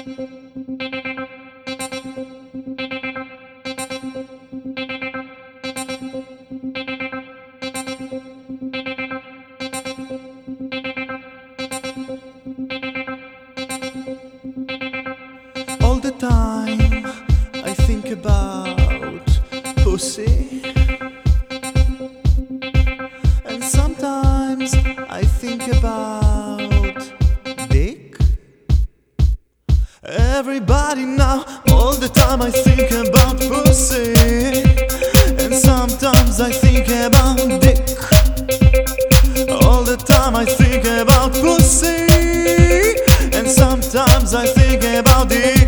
All the time I think about pussy, and sometimes I think about dick. Everybody now, all the time I think about pussy, and sometimes I think about dick. All the time I think about pussy, and sometimes I think about dick.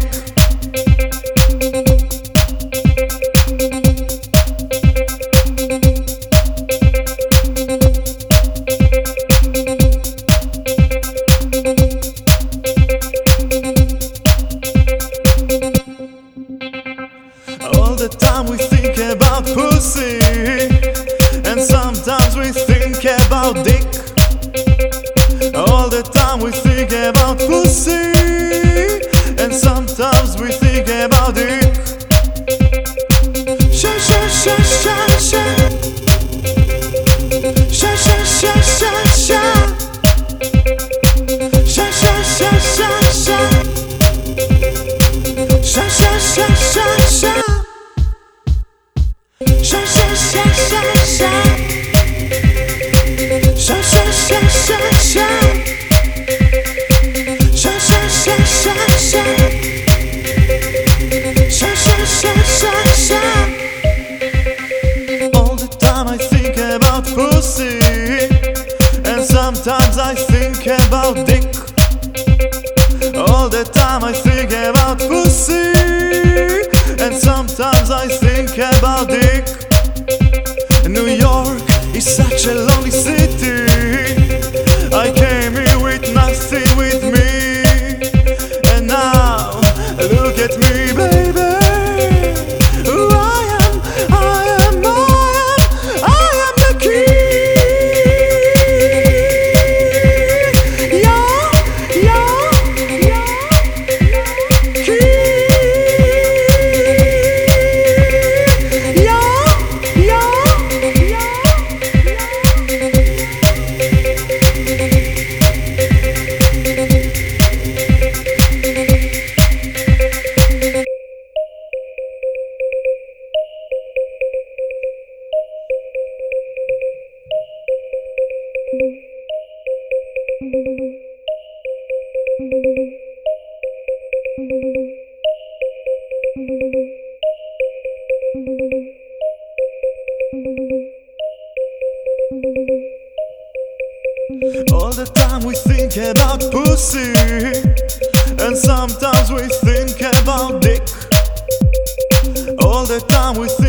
All the time we think about pussy, and sometimes we think about dick. All the time we think about pussy, and sometimes we think about dick. Sha sha sha sha sha. Sha sha sha sha sha. Sha sha sha sha sha. Sha sha sha sha sha. Sha sha sha sha sha. Sha sha sha sha sha. Sha sha sha sha sha. Sha sha sha sha sha. All the time I think about pussy, and sometimes I think about dick. All the time I think about pussy, and sometimes I think about dick. New York is such a lonely city. I came here with nothing with me, and now look at me, baby. Who I am, I am, I am the king. Yeah, yeah, yeah, king. All the time we think about pussy, and sometimes we think about dick. All the time we think